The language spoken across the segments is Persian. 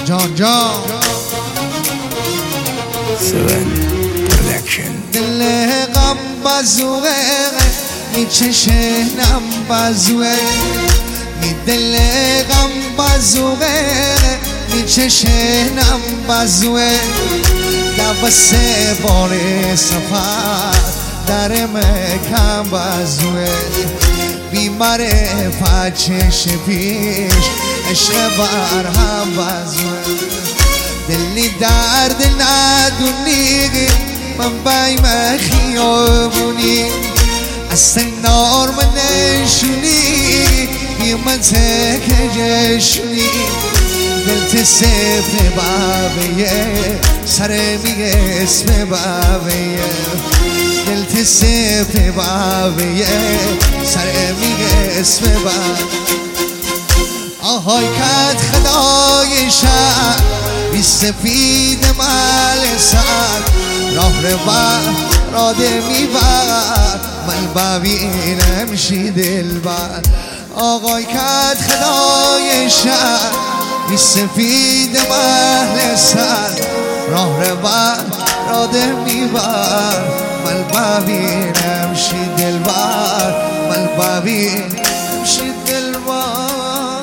جان جان دل غم بزوه میچشنم بزوه می دل غم بزوه میچشنم بزوه دوسه بار سفر در مکم بزوه بیمار فچش پیش عشق بر هم بزوه دلی درد ندونی من بایم خیابونی از سنار من نشونی بیمن تکجشونی دلت سفت بابیه سر میگه اسم بابیه دلت سفت بابیه سر میگه اسم بابیه آهای کت خدای شهر بی سفید مال سر راه راده میبر من ببینم شی دلبر آقای کت خدای شهر بی سفید مال سر راه راده میبر من ببینم شی دلبر من ببینم شی دلبر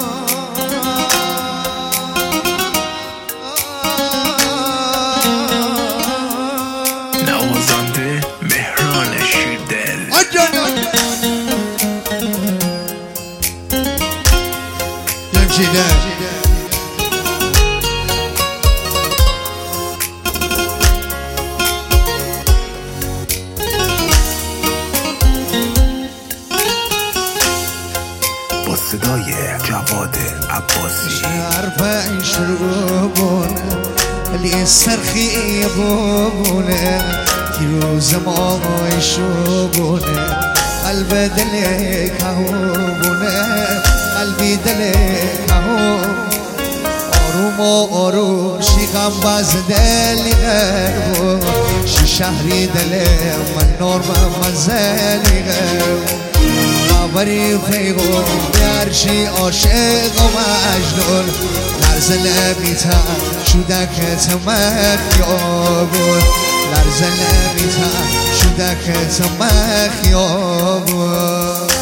با صدای جواد عباسی حرفش رو بونه ولی سرخی بونه دیروز مایشو بونه قلب دل کهونه قلبی دل کهون آروم و آروم شیغم باز دلی غربون شی شهری دل من نورم منزلی غربون بری فیغون بیارشی عاشق و مجنون لرز لبیتر شده که تمک یابون لرز لبیتر شده که تمک یابون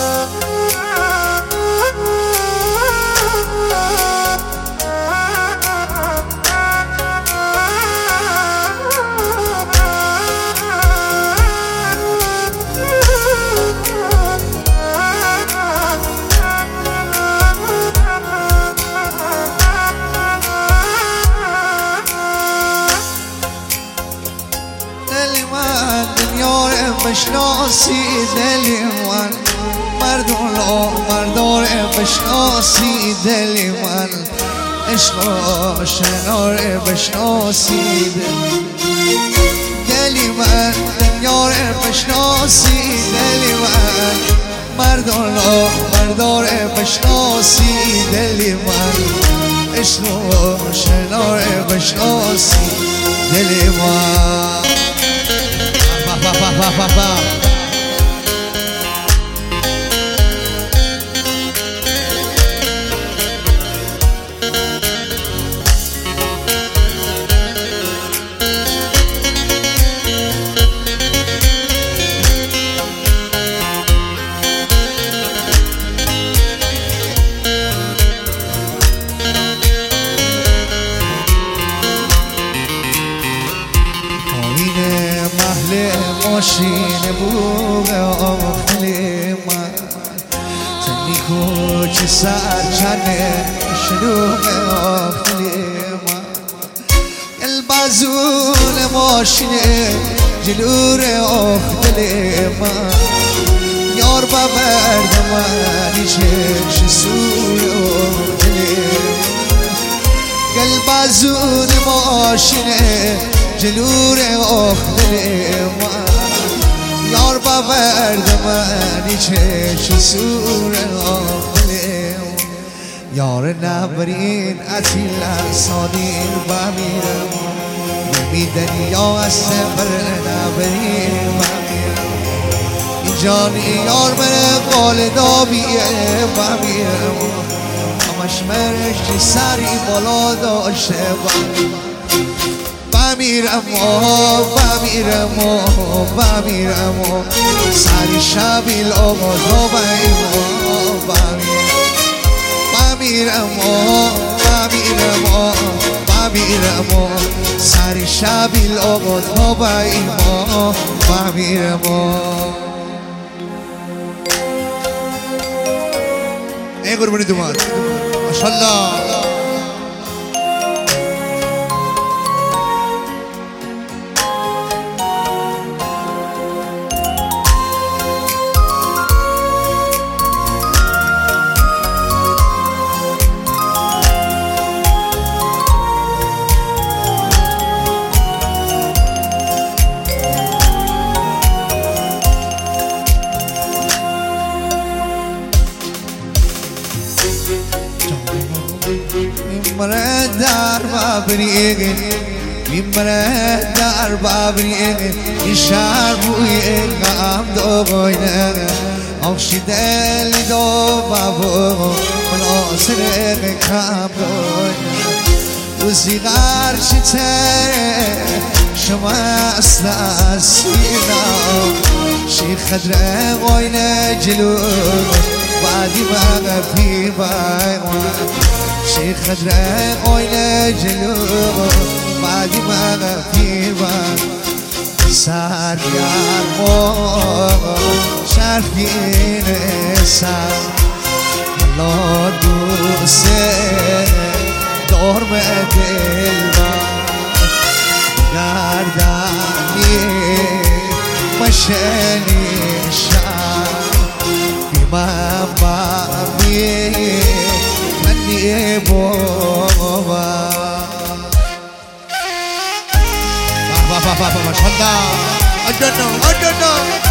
بشناسی دلی من مردار بشناسی دلی من عشق و شنار بشناسی دلی من دنیار بشناسی دلی من مردار بشناسی دلی من عشق و شنار بشناسی دلی من ماشین بوغ آخلی من تنیکو چه سر چنه شلوغ آخلی من البازون ماشین جلور آخلی من یار ببرد من چش سوی آخلی البازون ماشین جلور آخلی من یار ببرد منی چش سور آخلیم یار نبرین اتیل سانیر بمیرم نمیدنی یا از سفر نبرین بمیرم این جانی یار من قال دابیه بمیرم اما مرشی سری بالا داشته بمیرم سری شبیل آقا بمیرم سری شبیل آقا تا بایما بمیرم ای قربونی دومان ماشالله میمره در بابریگه میمره در بابریگه این شهر روی غم دوگوینه آخشی دل دو بابو مناصر کم دوینه روزی غرشی تره شما اصلا سینا شی خدره قوینه جلو بعدی ما فی بایم شی خدره قوینه جلو بعدی ما فی بایم سر گرم شرفین سر الله دوسته دارم دل گردنی مشنی شر بیمم بامی منی بابا ماشالله I don't know